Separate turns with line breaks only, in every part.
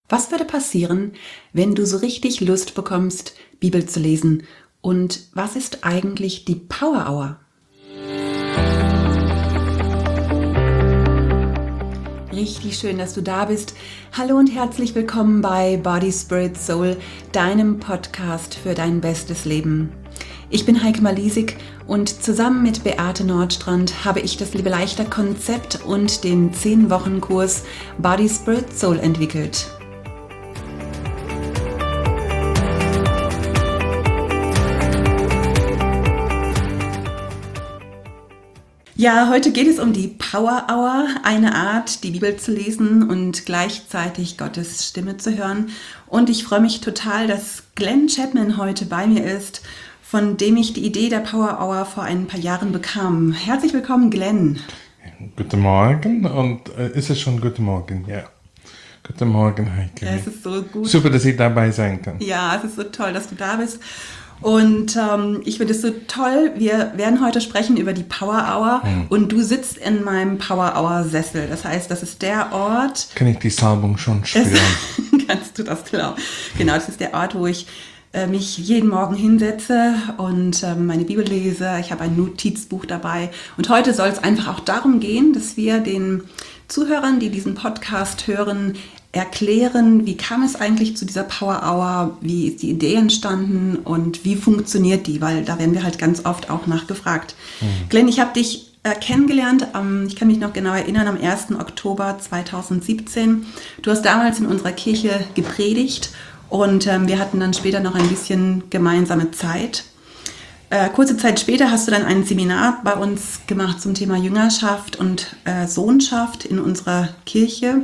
Was würde passieren, wenn du so richtig Lust bekommst, Bibel zu lesen? Und was ist eigentlich die Power Hour? Richtig schön, dass du da bist. Hallo und herzlich willkommen bei Body, Spirit, Soul, deinem Podcast für dein bestes Leben. Ich bin Heike Malisig und zusammen mit Beate Nordstrand habe ich das Liebe leichter Konzept und den 10-Wochen-Kurs Body, Spirit, Soul entwickelt. Ja, heute geht es um die Power Hour, eine Art, die Bibel zu lesen und gleichzeitig Gottes Stimme zu hören. Und ich freue mich total, dass Glenn Chapman heute bei mir ist, von dem ich die Idee der Power Hour vor ein paar Jahren bekam. Herzlich willkommen, Glenn.
Guten Morgen und ist es schon guten Morgen? Ja. Guten Morgen, Heike.
Ja, es ist so gut.
Super, dass ich dabei sein kann.
Ja, es ist so toll, dass du da bist. Und ich finde es so toll, wir werden heute sprechen über die Power Hour und du sitzt in meinem Power Hour Sessel. Das heißt, das ist der Ort...
Kann ich die Salbung schon spüren?
Kannst du das glauben? Genau, das ist der Ort, wo ich mich jeden Morgen hinsetze und meine Bibel lese. Ich habe ein Notizbuch dabei. Und heute soll es einfach auch darum gehen, dass wir den Zuhörern, die diesen Podcast hören, erklären, wie kam es eigentlich zu dieser Power Hour, wie ist die Idee entstanden und wie funktioniert die, weil da werden wir halt ganz oft auch nachgefragt. Glenn, ich habe dich kennengelernt, ich kann mich noch genau erinnern, am 1. Oktober 2017. Du hast damals in unserer Kirche gepredigt und wir hatten dann später noch ein bisschen gemeinsame Zeit. Kurze Zeit später hast du dann ein Seminar bei uns gemacht zum Thema Jüngerschaft und Sohnschaft in unserer Kirche.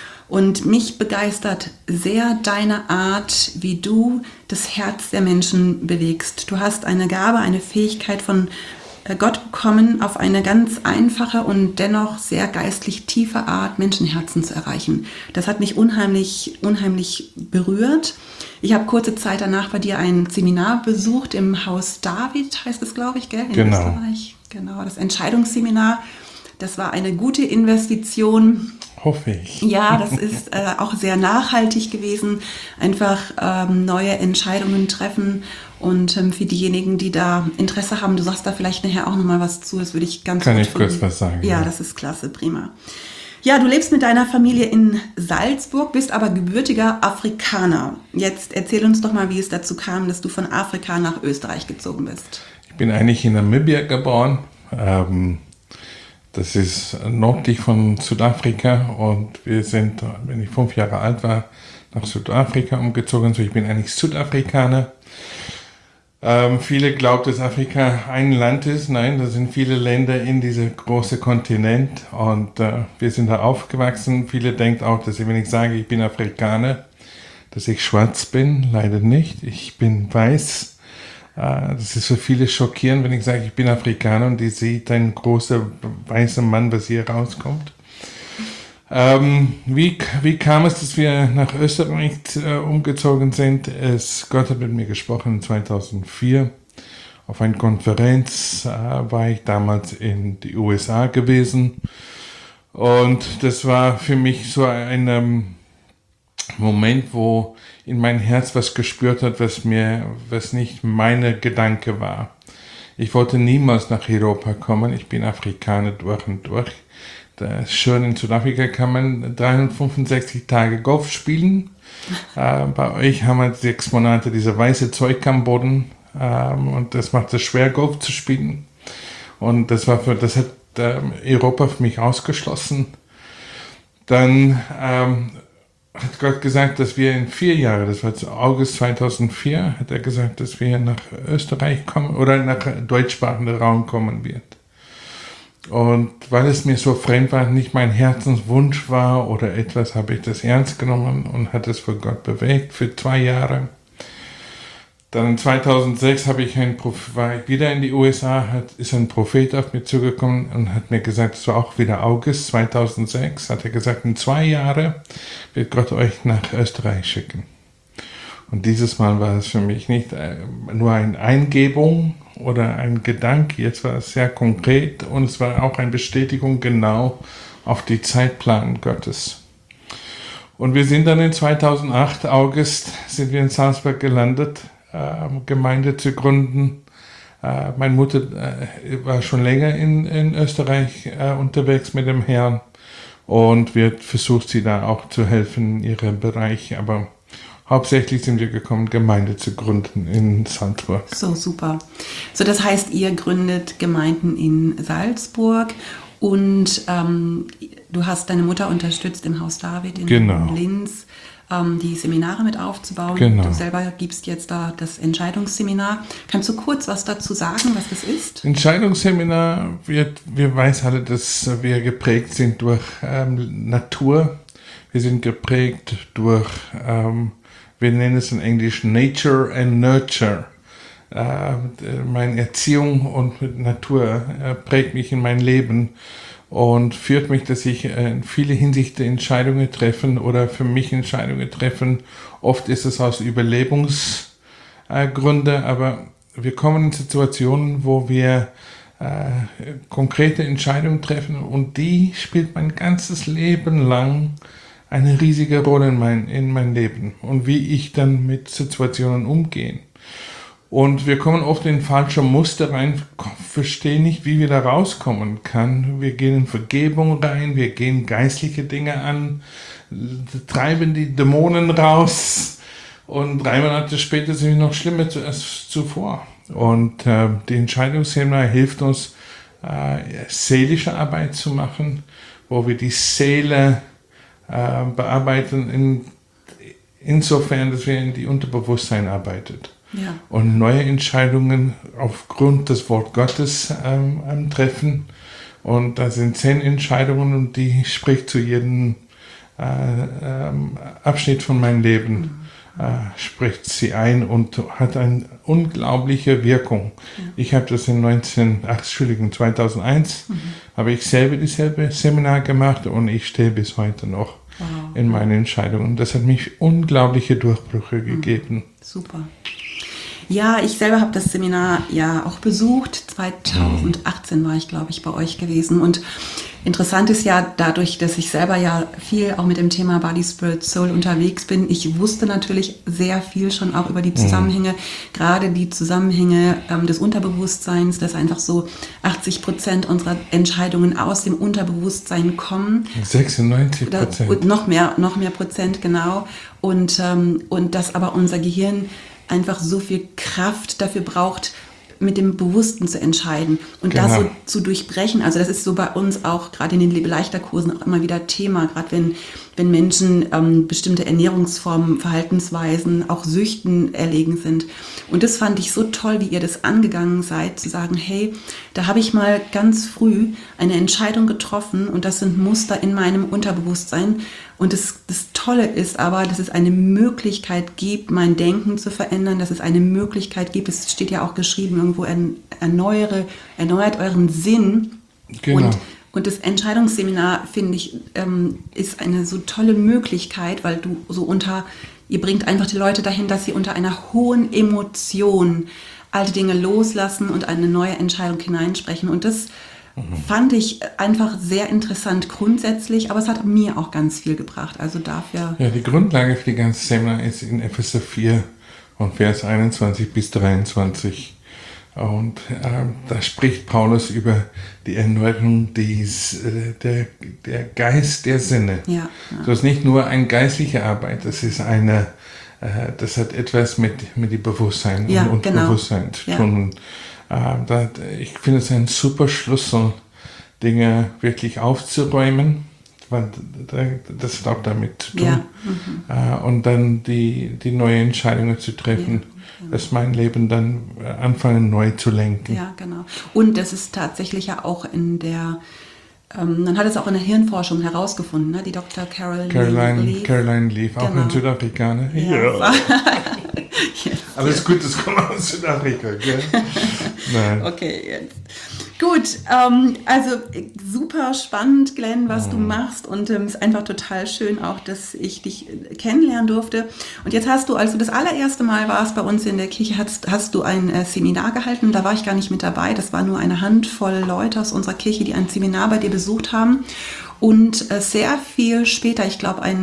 Und mich begeistert sehr deine Art, wie du das Herz der Menschen bewegst. Du hast eine Gabe, eine Fähigkeit von Gott bekommen, auf eine ganz einfache und dennoch sehr geistlich tiefe Art Menschenherzen zu erreichen. Das hat mich unheimlich, unheimlich berührt. Ich habe kurze Zeit danach bei dir ein Seminar besucht im Haus David, heißt es, glaube ich, gell? In Österreich. Genau, das Entscheidungsseminar. Das war eine gute Investition.
Hoffe ich.
Ja, das ist auch sehr nachhaltig gewesen. Einfach neue Entscheidungen treffen. Und für diejenigen, die da Interesse haben, du sagst da vielleicht nachher auch nochmal was zu, das würde ich ganz
gut
finden.
Kann ich kurz was sagen?
Ja, das ist klasse, prima. Ja, du lebst mit deiner Familie in Salzburg, bist aber gebürtiger Afrikaner. Jetzt erzähl uns doch mal, wie es dazu kam, dass du von Afrika nach Österreich gezogen bist.
Ich bin eigentlich in Namibia geboren. Das ist nördlich von Südafrika und wir sind, wenn ich 5 Jahre alt war, nach Südafrika umgezogen. So, ich bin eigentlich Südafrikaner. Viele glauben, dass Afrika ein Land ist. Nein, das sind viele Länder in diesem großen Kontinent und wir sind da aufgewachsen. Viele denken auch, dass wenn ich sage, ich bin Afrikaner, dass ich schwarz bin. Leider nicht. Ich bin weiß. Das ist für viele schockierend, wenn ich sage, ich bin Afrikaner und die sieht ein großer weißer Mann, was hier rauskommt. Wie kam es, dass wir nach Österreich umgezogen sind? Gott hat mit mir gesprochen 2004. Auf einer Konferenz war ich damals in die USA gewesen. Und das war für mich so ein Moment, wo in mein Herz was gespürt hat, was nicht meine Gedanke war. Ich wollte niemals nach Europa kommen. Ich bin Afrikaner durch und durch. Das ist schön, in Südafrika kann man 365 Tage Golf spielen. Bei euch haben wir 6 Monate diese weiße Zeug am Boden. Und das macht es schwer, Golf zu spielen. Und das hat Europa für mich ausgeschlossen. Dann hat Gott gesagt, dass wir in 4 Jahren, das war August 2004, hat er gesagt, dass wir nach Österreich kommen oder nach deutschsprachigen Raum kommen wird. Und weil es mir so fremd war, nicht mein Herzenswunsch war oder etwas, habe ich das ernst genommen und hat es für Gott bewegt für 2 Jahre. Dann 2006 war ich wieder in die USA, ist ein Prophet auf mich zugekommen und hat mir gesagt, es war auch wieder August 2006, hat er gesagt, in 2 Jahren wird Gott euch nach Österreich schicken. Und dieses Mal war es für mich nicht nur eine Eingebung oder ein Gedanke, jetzt war es sehr konkret und es war auch eine Bestätigung genau auf die Zeitplan Gottes. Und wir sind dann in 2008, August, sind wir in Salzburg gelandet, Gemeinde zu gründen. Meine Mutter war schon länger in Österreich unterwegs mit dem Herrn und wird versucht, sie da auch zu helfen in ihrem Bereich. Aber hauptsächlich sind wir gekommen, Gemeinde zu gründen in Salzburg.
So, super. So, das heißt, ihr gründet Gemeinden in Salzburg und du hast deine Mutter unterstützt im Haus David in Linz, die Seminare mit aufzubauen.
Genau.
Du selber gibst jetzt da das Entscheidungsseminar. Kannst du kurz was dazu sagen, was das ist?
Entscheidungsseminar, wir wissen alle, dass wir geprägt sind durch Natur. Wir sind geprägt durch, wir nennen es in Englisch Nature and Nurture. Meine Erziehung und Natur prägt mich in mein Leben und führt mich, dass ich in viele Hinsichten Entscheidungen treffen oder für mich Entscheidungen treffen. Oft ist es aus Überlebensgründen, aber wir kommen in Situationen, wo wir konkrete Entscheidungen treffen und die spielt mein ganzes Leben lang eine riesige Rolle in mein Leben und wie ich dann mit Situationen umgehe. Und wir kommen oft in falsche Muster rein, verstehen nicht, wie wir da rauskommen können. Wir gehen in Vergebung rein, wir gehen geistliche Dinge an, treiben die Dämonen raus und 3 Monate später sind wir noch schlimmer als zuvor. Und die Entscheidungsseminar hilft uns, seelische Arbeit zu machen, wo wir die Seele bearbeiten, insofern, dass wir in die Unterbewusstsein arbeitet.
Ja.
Und neue Entscheidungen aufgrund des Wort Gottes treffen. Und da sind 10 Entscheidungen und die spricht zu jedem Abschnitt von meinem Leben, spricht sie ein und hat eine unglaubliche Wirkung. Ja. Ich habe das in 2001 habe ich dieselbe Seminar gemacht und ich stehe bis heute noch in meinen Entscheidungen. Das hat mich unglaubliche Durchbrüche gegeben.
Super. Ja, ich selber habe das Seminar ja auch besucht. 2018 war ich, glaube ich, bei euch gewesen. Und interessant ist ja, dadurch, dass ich selber ja viel auch mit dem Thema Body, Spirit, Soul unterwegs bin, ich wusste natürlich sehr viel schon auch über die Zusammenhänge, gerade die Zusammenhänge des Unterbewusstseins, dass einfach so 80% unserer Entscheidungen aus dem Unterbewusstsein kommen.
96%.
Noch mehr Prozent, genau. Und dass aber unser Gehirn einfach so viel Kraft dafür braucht, mit dem Bewussten zu entscheiden und das so zu durchbrechen. Also das ist so bei uns auch gerade in den Lebe-leichter-Kursen auch immer wieder Thema, gerade wenn Menschen bestimmte Ernährungsformen, Verhaltensweisen, auch Süchten erlegen sind. Und das fand ich so toll, wie ihr das angegangen seid, zu sagen, hey, da habe ich mal ganz früh eine Entscheidung getroffen und das sind Muster in meinem Unterbewusstsein. Und das Tolle ist aber, dass es eine Möglichkeit gibt, mein Denken zu verändern, dass es eine Möglichkeit gibt, es steht ja auch geschrieben irgendwo, erneuert euren Sinn.
Genau.
Und das Entscheidungsseminar, finde ich, ist eine so tolle Möglichkeit, weil du so ihr bringt einfach die Leute dahin, dass sie unter einer hohen Emotion alte Dinge loslassen und eine neue Entscheidung hineinsprechen. Und das fand ich einfach sehr interessant grundsätzlich, aber es hat mir auch ganz viel gebracht. Also dafür.
Ja, die Grundlage für die ganze Seminar ist in Epheser 4 und Vers 21 bis 23. Und da spricht Paulus über die Erneuerung der Geist der Sinne. Ja. Das ist nicht nur eine geistliche Arbeit, das hat etwas mit dem Bewusstsein und Unterbewusstsein zu tun. Ich finde es ein super Schlüssel, Dinge wirklich aufzuräumen, weil das hat auch damit zu tun. Ja. Und dann die neue Entscheidungen zu treffen, dass mein Leben dann anfangen neu zu lenken.
Ja, genau. Und das ist tatsächlich ja auch man hat es auch in der Hirnforschung herausgefunden, ne? Die Dr.
Caroline Leaf, auch in Südafrika. Ne?
Ja.
Alles gut, das kommt aus Südafrika, gell? Nein.
Okay, jetzt. Gut, also super spannend, Glenn, was du machst und es ist einfach total schön auch, dass ich dich kennenlernen durfte. Und jetzt hast du, als du das allererste Mal warst bei uns in der Kirche, hast du ein Seminar gehalten, da war ich gar nicht mit dabei, das war nur eine Handvoll Leute aus unserer Kirche, die ein Seminar bei dir besucht haben und sehr viel später, ich glaube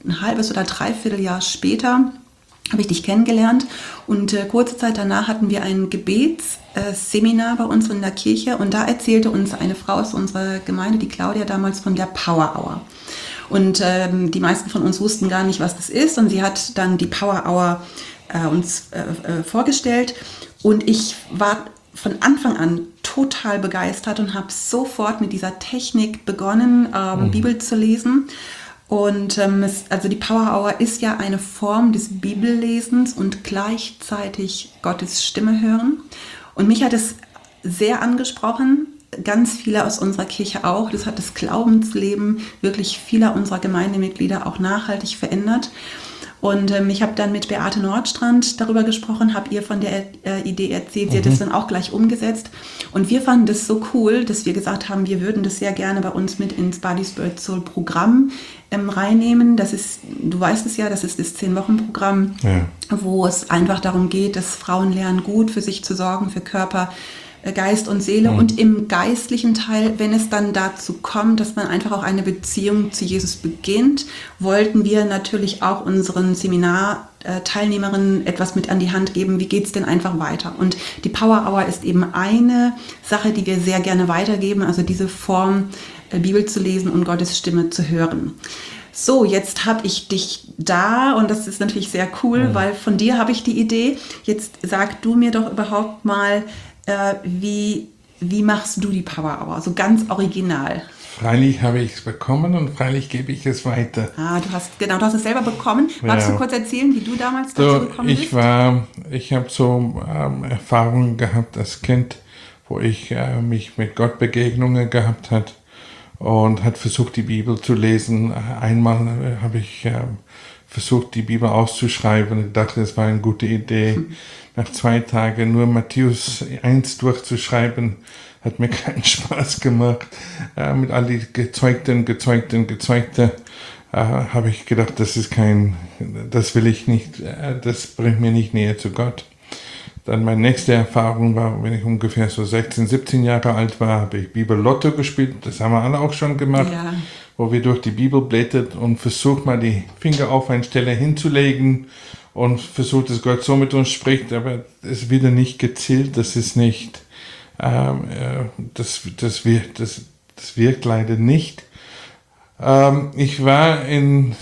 ein halbes oder dreiviertel Jahr später habe ich dich kennengelernt und kurze Zeit danach hatten wir ein Gebetsseminar bei uns in der Kirche und da erzählte uns eine Frau aus unserer Gemeinde, die Claudia, damals von der Power Hour. Und die meisten von uns wussten gar nicht, was das ist und sie hat dann die Power Hour uns vorgestellt und ich war von Anfang an total begeistert und habe sofort mit dieser Technik begonnen, Bibel zu lesen. Und also die Power Hour ist ja eine Form des Bibellesens und gleichzeitig Gottes Stimme hören. Und mich hat es sehr angesprochen, ganz viele aus unserer Kirche auch. Das hat das Glaubensleben wirklich vieler unserer Gemeindemitglieder auch nachhaltig verändert. Und ich habe dann mit Beate Nordstrand darüber gesprochen, habe ihr von der Idee erzählt, sie hat das dann auch gleich umgesetzt. Und wir fanden das so cool, dass wir gesagt haben, wir würden das sehr gerne bei uns mit ins Body Spirit Soul Programm reinnehmen. Das ist, du weißt es ja, das ist das 10-Wochen-Programm, wo es einfach darum geht, dass Frauen lernen, gut für sich zu sorgen, für Körper, Geist und Seele und im geistlichen Teil, wenn es dann dazu kommt, dass man einfach auch eine Beziehung zu Jesus beginnt, wollten wir natürlich auch unseren Seminarteilnehmerinnen etwas mit an die Hand geben, wie geht es denn einfach weiter. Und die Power Hour ist eben eine Sache, die wir sehr gerne weitergeben, also diese Form, Bibel zu lesen und Gottes Stimme zu hören. So, jetzt habe ich dich da und das ist natürlich sehr cool, weil von dir habe ich die Idee. Jetzt sag du mir doch überhaupt mal, wie machst du die Power Hour? So ganz original.
Freilich habe ich es bekommen und freilich gebe ich es weiter.
Du hast es selber bekommen. Magst du kurz erzählen, wie du damals dazu gekommen bist?
Ich habe so Erfahrungen gehabt als Kind, wo ich mich mit Gott Begegnungen gehabt hat und hat versucht, die Bibel zu lesen. Einmal habe ich versucht, die Bibel auszuschreiben und dachte, das war eine gute Idee. Nach 2 Tagen nur Matthäus 1 durchzuschreiben, hat mir keinen Spaß gemacht. Mit all die Gezeugten, habe ich gedacht, das will ich nicht, das bringt mir nicht näher zu Gott. Dann meine nächste Erfahrung war, wenn ich ungefähr so 16, 17 Jahre alt war, habe ich Bibel-Lotto gespielt. Das haben wir alle auch schon gemacht, wo wir durch die Bibel blättert und versucht mal die Finger auf eine Stelle hinzulegen und versucht, dass Gott so mit uns spricht, aber es wird nicht gezielt, das ist nicht, das wirkt leider nicht. Ich war in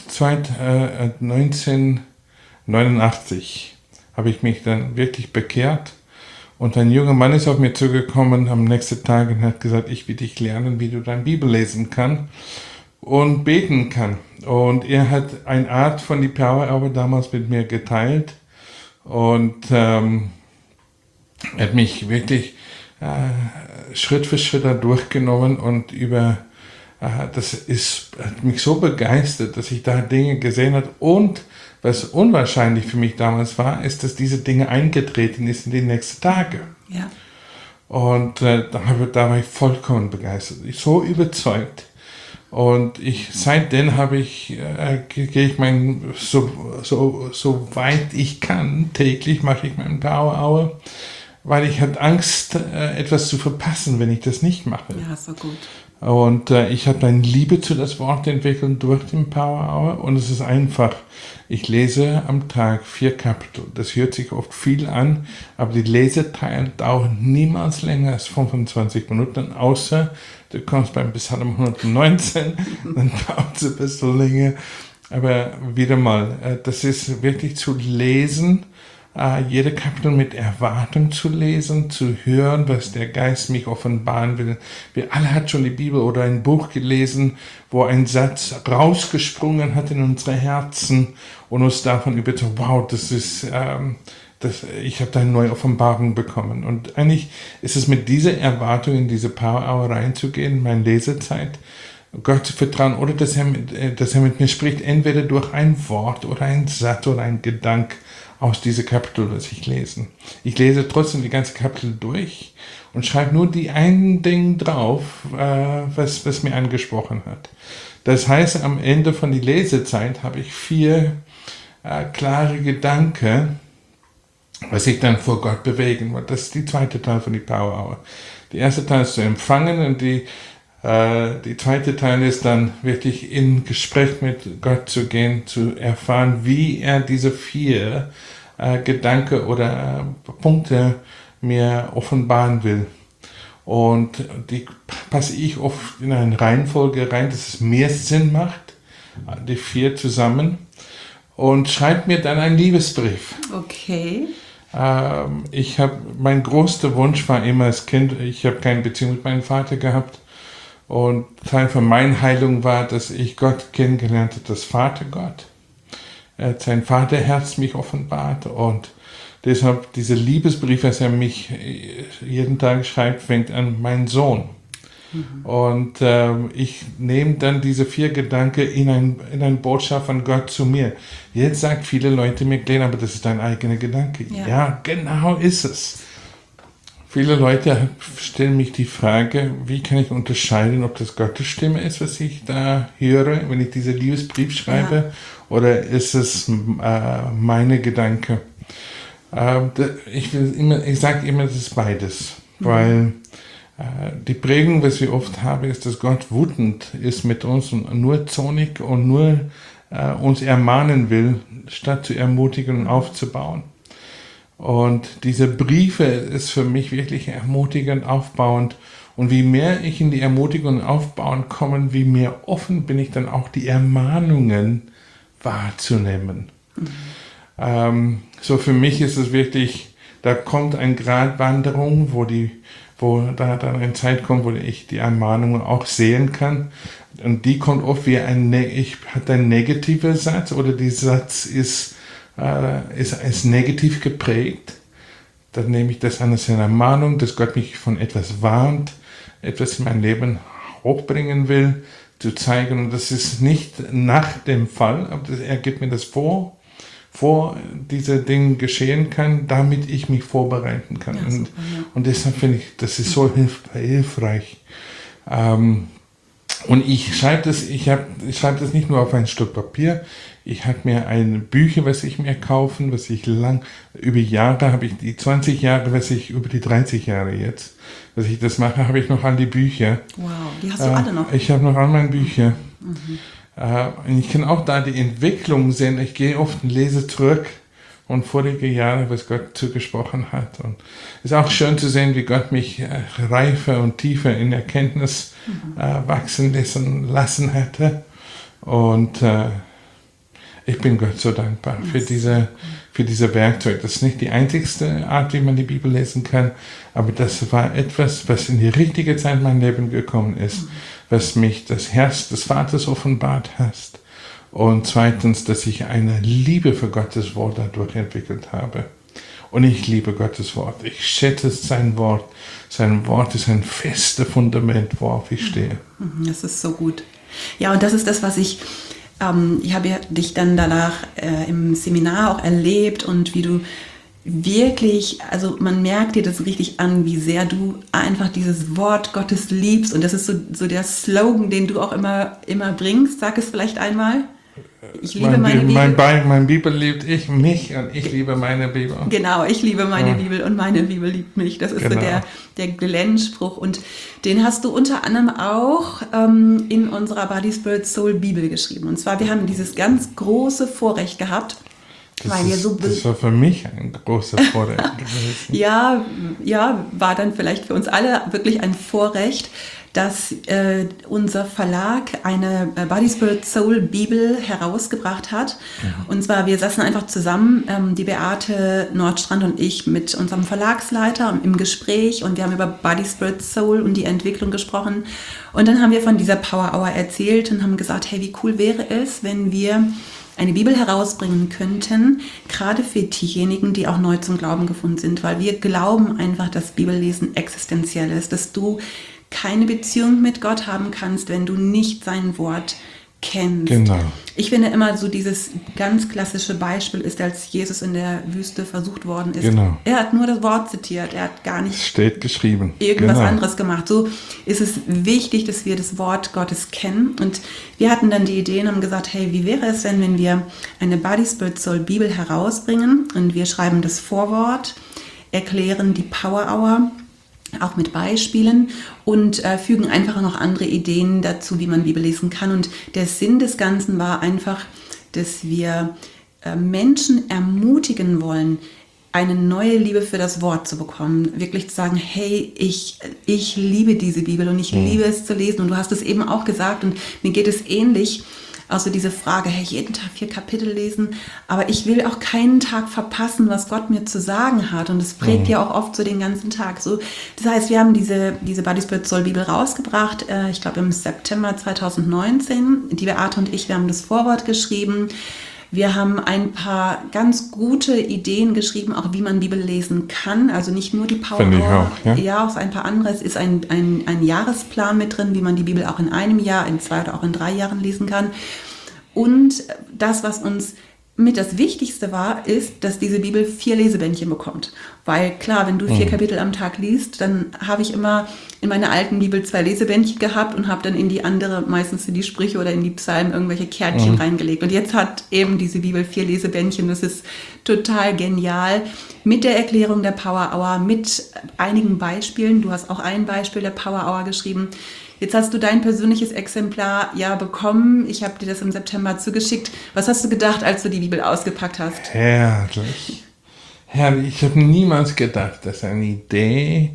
1989, habe ich mich dann wirklich bekehrt und ein junger Mann ist auf mir zugekommen am nächsten Tag und hat gesagt, ich will dich lernen, wie du deine Bibel lesen kannst und beten kann. Und er hat eine Art von die Power Hour damals mit mir geteilt und hat mich wirklich Schritt für Schritt da durchgenommen und hat mich so begeistert, dass ich da Dinge gesehen habe und was unwahrscheinlich für mich damals war, ist, dass diese Dinge eingetreten ist in die nächsten Tage.
Ja.
Und da war ich vollkommen begeistert. Ich so überzeugt. Und seitdem gehe ich so weit ich kann, täglich mache ich meinen Power Hour, weil ich hatte Angst, etwas zu verpassen, wenn ich das nicht mache.
Ja, so gut.
Und ich habe eine Liebe zu das Wort entwickelt durch den Power Hour und es ist einfach. Ich lese am Tag 4 Kapitel. Das hört sich oft viel an, aber die Leseteile dauern niemals länger als 25 Minuten, außer du kommst beim Psalm 119, dann dauert es ein bisschen länger. Aber wieder mal, das ist wirklich zu lesen, jede Kapitel mit Erwartung zu lesen, zu hören, was der Geist mich offenbaren will. Wir alle hat schon die Bibel oder ein Buch gelesen, wo ein Satz rausgesprungen hat in unsere Herzen und uns davon überzeugt, wow, ich habe da eine neue Offenbarung bekommen. Und eigentlich ist es mit dieser Erwartung in diese Power Hour reinzugehen, in meine Lesezeit, Gott zu vertrauen oder dass er mit mir spricht, entweder durch ein Wort oder ein Satz oder ein Gedanke aus diesem Kapitel, das ich lese. Ich lese trotzdem die ganze Kapitel durch und schreibe nur die einen Ding drauf, was mir angesprochen hat. Das heißt, am Ende von der Lesezeit habe ich 4 klare Gedanken, was ich dann vor Gott bewegen will. Das ist die zweite Teil von die Power Hour. Der erste Teil ist zu empfangen und die Die zweite Teil ist dann wirklich in Gespräch mit Gott zu gehen, zu erfahren, wie er diese 4 Gedanken oder Punkte mir offenbaren will. Und die passe ich oft in eine Reihenfolge rein, dass es mehr Sinn macht, die 4 zusammen. Und schreibe mir dann einen Liebesbrief.
Okay.
Mein größter Wunsch war immer als Kind, ich habe keine Beziehung mit meinem Vater gehabt. Und Teil von meiner Heilung war, dass ich Gott kennengelernt habe, das Vatergott. Er hat sein Vaterherz mich offenbart und deshalb dieser Liebesbrief, was er mich jeden Tag schreibt, fängt an, mein Sohn. Und ich nehme dann diese 4 Gedanken in eine Botschaft von Gott zu mir. Jetzt sagt viele Leute mir, Glenn, aber das ist dein eigener Gedanke. Ja, genau ist es. Viele Leute stellen mich die Frage, wie kann ich unterscheiden, ob das Gottes Stimme ist, was ich da höre, wenn ich diesen Liebesbrief schreibe, oder ist es meine Gedanke? Ich sage immer, das ist beides, weil die Prägung, was wir oft haben, ist, dass Gott wütend ist mit uns und nur zornig und nur uns ermahnen will, statt zu ermutigen und aufzubauen. Und diese Briefe ist für mich wirklich ermutigend, aufbauend. Und wie mehr ich in die Ermutigung und Aufbauen komme, wie mehr offen bin ich dann auch die Ermahnungen wahrzunehmen. So für mich ist es wirklich, da kommt eine Gratwanderung, wo da dann eine Zeit kommt, wo ich die Ermahnungen auch sehen kann. Und die kommt oft wie ein negativer Satz oder der Satz ist negativ geprägt. Dann nehme ich das an als eine Ermahnung, dass Gott mich von etwas warnt, etwas in mein Leben hochbringen will, zu zeigen. Und das ist nicht nach dem Fall, aber er gibt mir das vor diese Dinge geschehen kann, damit ich mich vorbereiten kann. Ja, super, ja. Und deshalb finde ich, das ist so hilfreich. Und ich schreibe das nicht nur auf ein Stück Papier. Ich habe mir ein Bücher, was ich mir kaufen, was ich über Jahre, habe ich die 20 Jahre, über die 30 Jahre jetzt, was ich das mache, habe ich noch all die Bücher.
Wow, die hast du alle noch?
Ich habe noch all meine Bücher. Und ich kann auch da die Entwicklung sehen. Ich gehe oft und lese zurück und vorige Jahre, was Gott zugesprochen hat. Und es ist auch schön zu sehen, wie Gott mich reifer und tiefer in Erkenntnis wachsen lassen hatte. Und ich bin Gott so dankbar für diese Werkzeug. Das ist nicht die einzigste Art, wie man die Bibel lesen kann, aber das war etwas, was in die richtige Zeit in mein Leben gekommen ist, was mich das Herz des Vaters offenbart hat. Und zweitens, dass ich eine Liebe für Gottes Wort dadurch entwickelt habe. Und ich liebe Gottes Wort. Ich schätze sein Wort. Sein Wort ist ein festes Fundament, worauf ich stehe.
Das ist so gut. Ja, und das ist das, was ich habe ja dich dann danach im Seminar auch erlebt und wie du wirklich, also man merkt dir das richtig an, wie sehr du einfach dieses Wort Gottes liebst und das ist so der Slogan, den du auch immer bringst. Sag es vielleicht einmal. Ich liebe meine Bibel.
Mein Bibel liebt mich und ich liebe meine Bibel.
Genau, ich liebe meine Bibel und meine Bibel liebt mich. Das ist so der Glenn-Spruch. Und den hast du unter anderem auch in unserer Body, Spirit, Soul Bibel geschrieben. Und zwar, wir haben dieses ganz große Vorrecht gehabt,
das war für mich ein großer Vorrecht gewesen.
Ja, war dann vielleicht für uns alle wirklich ein Vorrecht, dass unser Verlag eine Body, Spirit, Soul Bibel herausgebracht hat. Und zwar, wir saßen einfach zusammen, die Beate Nordstrand und ich mit unserem Verlagsleiter im Gespräch und wir haben über Body, Spirit, Soul und die Entwicklung gesprochen. Und dann haben wir von dieser Power Hour erzählt und haben gesagt, hey, wie cool wäre es, wenn wir eine Bibel herausbringen könnten, gerade für diejenigen, die auch neu zum Glauben gefunden sind, weil wir glauben einfach, dass Bibellesen existenziell ist, dass du keine Beziehung mit Gott haben kannst, wenn du nicht sein Wort kennst.
Genau.
Ich finde immer so dieses ganz klassische Beispiel ist, als Jesus in der Wüste versucht worden ist.
Genau.
Er hat nur das Wort zitiert, er hat gar nicht
steht geschrieben.
Irgendwas anderes gemacht. So ist es wichtig, dass wir das Wort Gottes kennen. Und wir hatten dann die Idee und haben gesagt, hey, wie wäre es denn, wenn wir eine Body, Spirit, Soul Bibel herausbringen und wir schreiben das Vorwort, erklären die Power Hour, auch mit Beispielen und fügen einfach noch andere Ideen dazu, wie man Bibel lesen kann. Und der Sinn des Ganzen war einfach, dass wir Menschen ermutigen wollen, eine neue Liebe für das Wort zu bekommen. Wirklich zu sagen, hey, ich liebe diese Bibel und ich liebe es zu lesen. Und du hast es eben auch gesagt und mir geht es ähnlich. Also diese Frage, hey, jeden Tag 4 Kapitel lesen, aber ich will auch keinen Tag verpassen, was Gott mir zu sagen hat. Und es prägt ja auch oft so den ganzen Tag. So, das heißt, wir haben diese Body Spirit Soul Bibel rausgebracht, ich glaube im September 2019. Die Beate und ich, wir haben das Vorwort geschrieben. Wir haben ein paar ganz gute Ideen geschrieben, auch wie man Bibel lesen kann. Also nicht nur die Power Hour, ja, auch ein paar andere. Es ist ein Jahresplan mit drin, wie man die Bibel auch in einem Jahr, in 2 oder auch in 3 Jahren lesen kann. Und das, was uns mit das Wichtigste war, ist, dass diese Bibel 4 Lesebändchen bekommt. Weil klar, wenn du 4 Kapitel am Tag liest, dann habe ich immer in meiner alten Bibel 2 Lesebändchen gehabt und habe dann in die andere, meistens in die Sprüche oder in die Psalmen, irgendwelche Kärtchen reingelegt. Und jetzt hat eben diese Bibel 4 Lesebändchen. Das ist total genial. Mit der Erklärung der Power Hour, mit einigen Beispielen. Du hast auch ein Beispiel der Power Hour geschrieben. Jetzt hast du dein persönliches Exemplar ja bekommen. Ich habe dir das im September zugeschickt. Was hast du gedacht, als du die Bibel ausgepackt hast?
Herrlich. Herrlich. Ich habe niemals gedacht, dass eine Idee,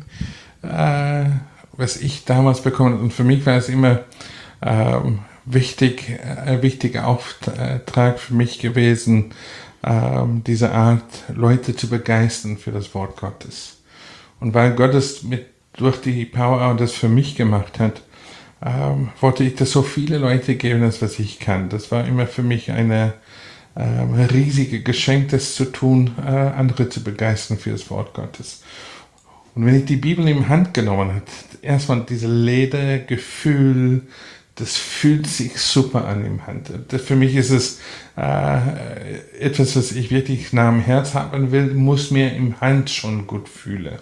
was ich damals bekommen habe, und für mich war es immer ein wichtiger Auftrag für mich gewesen, diese Art, Leute zu begeistern für das Wort Gottes. Und weil Gott es durch die Power Hour das für mich gemacht hat, wollte ich das so viele Leute geben, als was ich kann. Das war immer für mich eine riesige Geschenk, das zu tun, andere zu begeistern für das Wort Gottes. Und wenn ich die Bibel in die Hand genommen habe, erstmal dieses Ledergefühl, das fühlt sich super an im Hand. Für mich ist es etwas, was ich wirklich nah am Herz haben will, muss mir im Hand schon gut fühlen.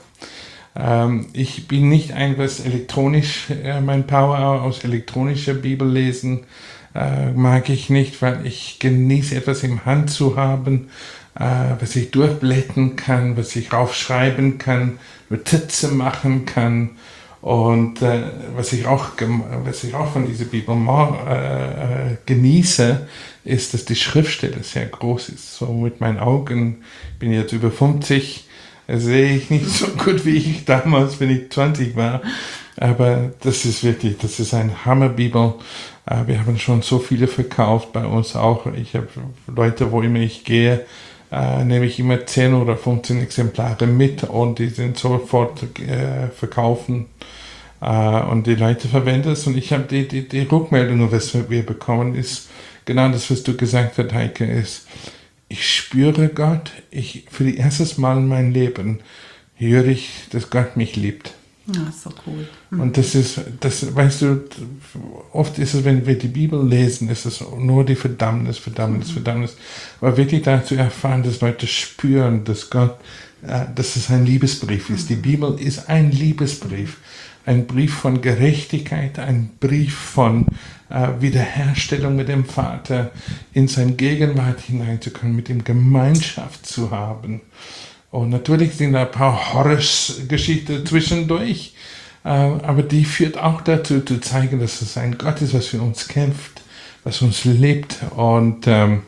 Ich bin nicht was elektronisch, mein Power Hour aus elektronischer Bibel lesen mag ich nicht, weil ich genieße etwas im Hand zu haben, was ich durchblättern kann, was ich raufschreiben kann, Notizen machen kann und was ich auch von dieser Bibel genieße, ist, dass die Schriftstelle sehr groß ist. So mit meinen Augen, ich bin jetzt über 50, sehe ich nicht so gut, wie ich damals, wenn ich 20 war. Aber das ist ein Hammerbibel. Wir haben schon so viele verkauft bei uns auch. Ich habe Leute, wo immer ich gehe, nehme ich immer 10 oder 15 Exemplare mit und die sind sofort verkaufen. Und die Leute verwenden es. Und ich habe die Rückmeldung, was wir bekommen, ist genau das, was du gesagt hast, Heike, ist, ich spüre Gott, für die erstes Mal in meinem Leben höre ich, dass Gott mich liebt.
Ja, so cool.
Und das weißt du, oft ist es, wenn wir die Bibel lesen, ist es nur die Verdammnis. Aber wirklich dazu erfahren, dass Leute spüren, dass Gott, dass es ein Liebesbrief ist. Die Bibel ist ein Liebesbrief. Ein Brief von Gerechtigkeit, ein Brief von Wiederherstellung mit dem Vater, in seine Gegenwart hineinzukommen, mit ihm Gemeinschaft zu haben. Und natürlich sind da ein paar Horrorgeschichten zwischendurch, aber die führt auch dazu, zu zeigen, dass es ein Gott ist, was für uns kämpft, was uns liebt. Und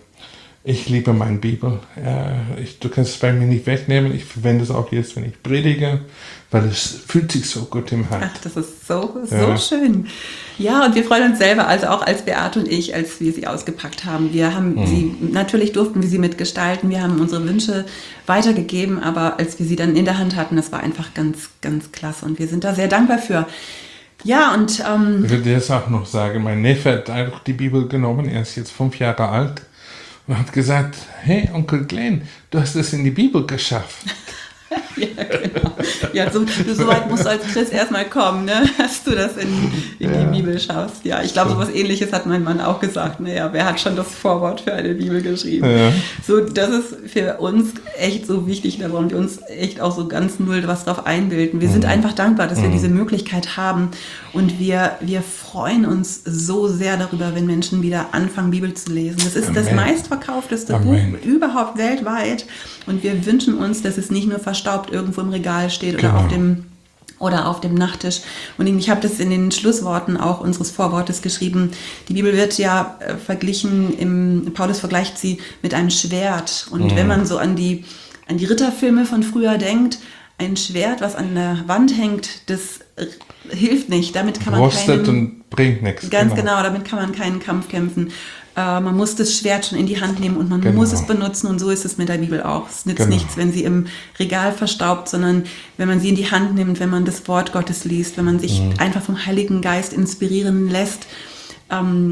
ich liebe meine Bibel. Du kannst es bei mir nicht wegnehmen. Ich verwende es auch jetzt, wenn ich predige, weil es fühlt sich so gut im Hand.
Ach, das ist so schön. Ja, und wir freuen uns selber, also auch als Beate und ich, als wir sie ausgepackt haben. Wir haben sie, natürlich durften wir sie mitgestalten, wir haben unsere Wünsche weitergegeben, aber als wir sie dann in der Hand hatten, das war einfach ganz, ganz klasse und wir sind da sehr dankbar für. Ja, und
ich will dir das auch noch sagen, mein Neffe hat einfach die Bibel genommen, er ist jetzt 5 Jahre alt und hat gesagt, hey Onkel Glenn, du hast es in die Bibel geschafft.
Ja, genau. Ja, so weit musst du als Christ erstmal kommen, ne? Dass du das in die Bibel schaust. Ja, ich glaube, so was Ähnliches hat mein Mann auch gesagt. Naja, wer hat schon das Vorwort für eine Bibel geschrieben? Ja. So, das ist für uns echt so wichtig. Da wollen wir uns echt auch so ganz null was drauf einbilden. Wir sind einfach dankbar, dass wir diese Möglichkeit haben. Und wir freuen uns so sehr darüber, wenn Menschen wieder anfangen, Bibel zu lesen. Das ist das meistverkaufteste Buch überhaupt weltweit. Und wir wünschen uns, dass es nicht nur verstaubt irgendwo im Regal steht oder auf dem oder auf dem Nachttisch. Und ich habe das in den Schlussworten auch unseres Vorwortes geschrieben. Die Bibel wird ja verglichen, Paulus vergleicht sie mit einem Schwert. Und wenn man so an die Ritterfilme von früher denkt, ein Schwert, was an der Wand hängt, das hilft nicht. Damit kann man
rostet und bringt nichts.
Ganz genau, damit kann man keinen Kampf kämpfen. Man muss das Schwert schon in die Hand nehmen und man muss es benutzen, und so ist es mit der Bibel auch. Es nützt nichts, wenn sie im Regal verstaubt, sondern wenn man sie in die Hand nimmt, wenn man das Wort Gottes liest, wenn man sich einfach vom Heiligen Geist inspirieren lässt, dann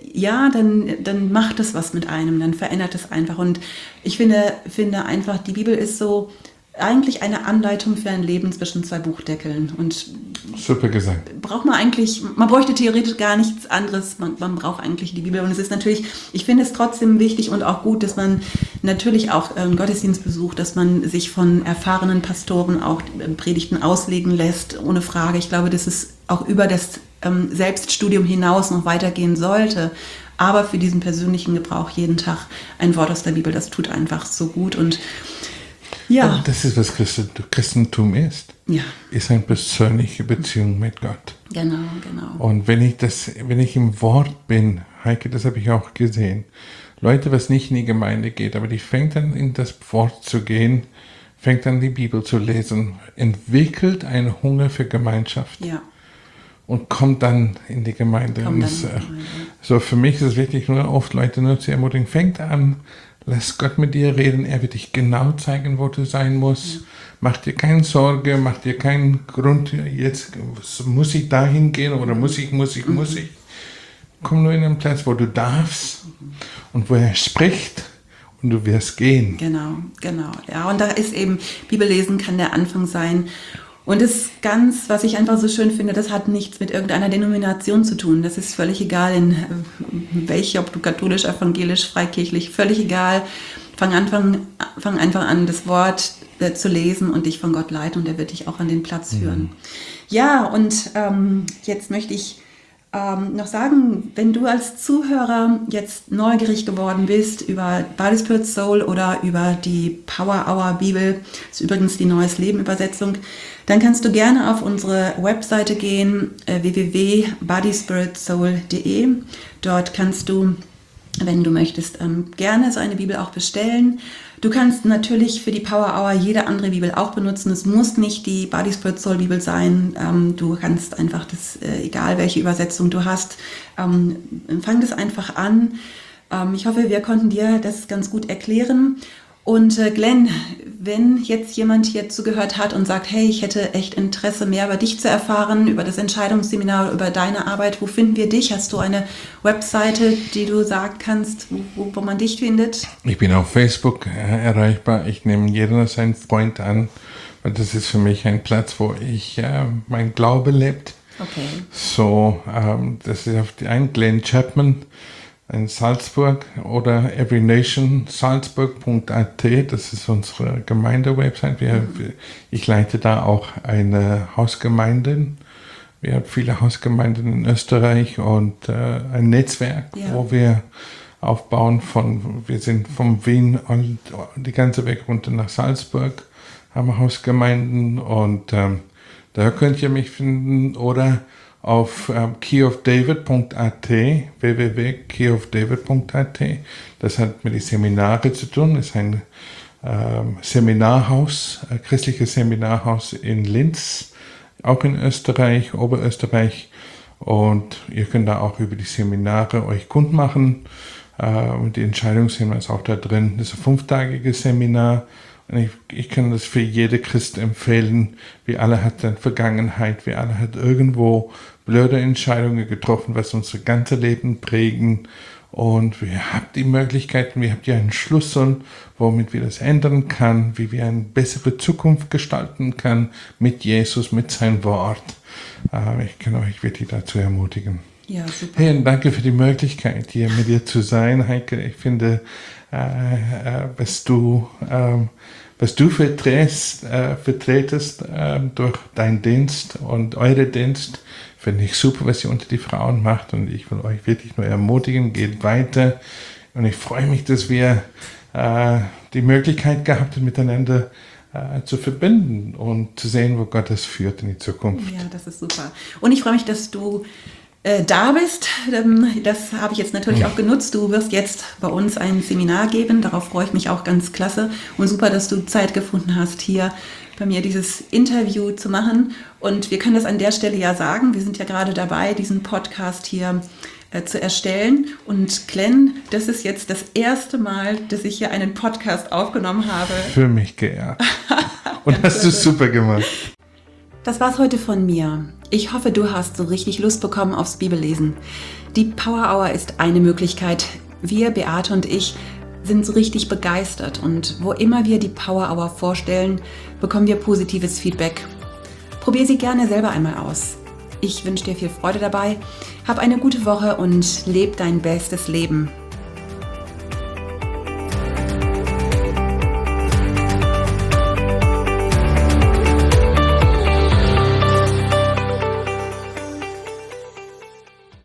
macht es was mit einem, dann verändert es einfach. Und ich finde einfach, die Bibel ist so eigentlich eine Anleitung für ein Leben zwischen zwei Buchdeckeln. Und
super gesagt.
Man bräuchte theoretisch gar nichts anderes. Man braucht eigentlich die Bibel. Und es ist natürlich, ich finde es trotzdem wichtig und auch gut, dass man natürlich auch einen Gottesdienst besucht, dass man sich von erfahrenen Pastoren auch Predigten auslegen lässt, ohne Frage. Ich glaube, dass es auch über das Selbststudium hinaus noch weitergehen sollte. Aber für diesen persönlichen Gebrauch jeden Tag ein Wort aus der Bibel, das tut einfach so gut. Und ja.
Und das ist, was Christentum ist.
Ja.
Ist eine persönliche Beziehung mit Gott.
Genau.
Und wenn ich im Wort bin, Heike, das habe ich auch gesehen, Leute, was nicht in die Gemeinde geht, aber die fängt an, in das Wort zu gehen, fängt an, die Bibel zu lesen, entwickelt einen Hunger für Gemeinschaft.
Ja.
Und kommt dann in die Gemeinde. So für mich ist es wirklich nur oft Leute nur zu ermutigen, fängt an, lass Gott mit dir reden, er wird dich genau zeigen, wo du sein musst. Ja. Mach dir keine Sorge, mach dir keinen Grund, jetzt muss ich dahin gehen oder muss ich. Komm nur in einen Platz, wo du darfst und wo er spricht und du wirst gehen.
Genau. Ja, und da ist eben, Bibellesen kann der Anfang sein. Und das ganz, was ich einfach so schön finde, das hat nichts mit irgendeiner Denomination zu tun. Das ist völlig egal, in welche, ob du katholisch, evangelisch, freikirchlich, völlig egal. Fang einfach an, das Wort zu lesen und dich von Gott leiten, und er wird dich auch an den Platz führen. Ja, und jetzt möchte ich noch sagen, wenn du als Zuhörer jetzt neugierig geworden bist über Body Spirit Soul oder über die Power Hour Bibel, das ist übrigens die Neues Leben Übersetzung, dann kannst du gerne auf unsere Webseite gehen, www.bodyspiritsoul.de. Dort kannst du, wenn du möchtest, gerne so eine Bibel auch bestellen. Du kannst natürlich für die Power Hour jede andere Bibel auch benutzen. Es muss nicht die Body Spirit Soul Bibel sein. Du kannst einfach das, egal welche Übersetzung du hast, fang das einfach an. Ich hoffe, wir konnten dir das ganz gut erklären. Und Glenn, wenn jetzt jemand hier zugehört hat und sagt, hey, ich hätte echt Interesse, mehr über dich zu erfahren, über das Entscheidungsseminar, über deine Arbeit, wo finden wir dich? Hast du eine Webseite, die du sagen kannst, wo man dich findet?
Ich bin auf Facebook erreichbar. Ich nehme jeden als einen Freund an, weil das ist für mich ein Platz, wo ich mein Glaube lebt.
Okay.
So, das ist auf die einen Glenn Chapman in Salzburg oder everynationsalzburg.at, das ist unsere Gemeindewebsite. Ich leite da auch eine Hausgemeinde. Wir haben viele Hausgemeinden in Österreich und ein Netzwerk, wo wir aufbauen wir sind von Wien und die ganze Weg runter nach Salzburg, haben Hausgemeinden, und da könnt ihr mich finden, oder auf keyofdavid.at, www.keyofdavid.at. Das hat mit den Seminare zu tun. Das ist ein Seminarhaus, ein christliches Seminarhaus in Linz, auch in Österreich, Oberösterreich. Und ihr könnt da auch über die Seminare euch kundmachen. Und die Entscheidungsseminar ist auch da drin. Das ist ein 5-tägiges Seminar. Und ich kann das für jede Christ empfehlen. Wir alle hat eine Vergangenheit, wir alle hat irgendwo blöde Entscheidungen getroffen, was unser ganzes Leben prägen. Und wir haben die Möglichkeiten, wir haben ja einen Schlüssel, womit wir das ändern kann, wie wir eine bessere Zukunft gestalten kann mit Jesus, mit seinem Wort. Ich kann euch wirklich dazu ermutigen.
Ja, super.
Hey, und danke für die Möglichkeit, hier mit dir zu sein, Heike. Ich finde, was du vertretest durch deinen Dienst und eure Dienst, finde ich super, was ihr unter die Frauen macht, und ich will euch wirklich nur ermutigen, geht weiter, und ich freue mich, dass wir die Möglichkeit gehabt haben, miteinander zu verbinden und zu sehen, wo Gott es führt in die Zukunft.
Ja, das ist super. Und ich freue mich, dass du da bist. Das habe ich jetzt natürlich auch genutzt. Du wirst jetzt bei uns ein Seminar geben. Darauf freue ich mich auch ganz klasse. Und super, dass du Zeit gefunden hast, hier bei mir dieses Interview zu machen. Und wir können das an der Stelle ja sagen. Wir sind ja gerade dabei, diesen Podcast hier zu erstellen. Und Glenn, das ist jetzt das erste Mal, dass ich hier einen Podcast aufgenommen habe.
Für mich geehrt. Und hast du super gemacht.
Das war's heute von mir. Ich hoffe, du hast so richtig Lust bekommen aufs Bibellesen. Die Power Hour ist eine Möglichkeit. Wir, Beate und ich, sind so richtig begeistert und wo immer wir die Power Hour vorstellen, bekommen wir positives Feedback. Probier sie gerne selber einmal aus. Ich wünsche dir viel Freude dabei, hab eine gute Woche und leb dein bestes Leben.